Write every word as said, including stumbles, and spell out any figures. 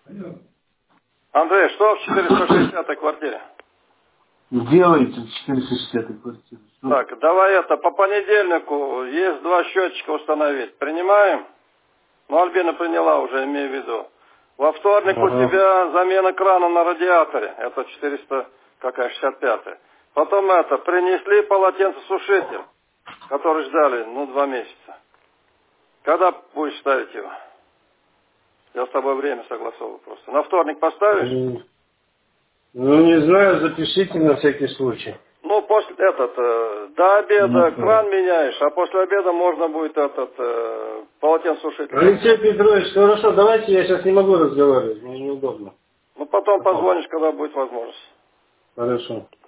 Андрей, что в четыреста шестидесятой квартире? Делайте в четыреста шестидесятой квартире. Что? Так, давай это, по понедельнику есть два счетчика установить. Принимаем? Ну, Альбина приняла уже, имею в виду. Во вторник ага. у тебя замена крана на радиаторе. Это четыреста, какая, шестьдесят пятая. Потом это, принесли полотенцесушитель, который ждали, ну, два месяца. Когда будешь ставить его? Я с тобой время согласовываю просто. На вторник поставишь? Ну, не знаю, запишите на всякий случай. Ну, после этот, э, до обеда ну, кран меняешь, а после обеда можно будет этот э, полотенцесушитель. Алексей Петрович, хорошо, давайте, я сейчас не могу разговаривать, мне неудобно. Ну, потом позвонишь, когда будет возможность. Хорошо.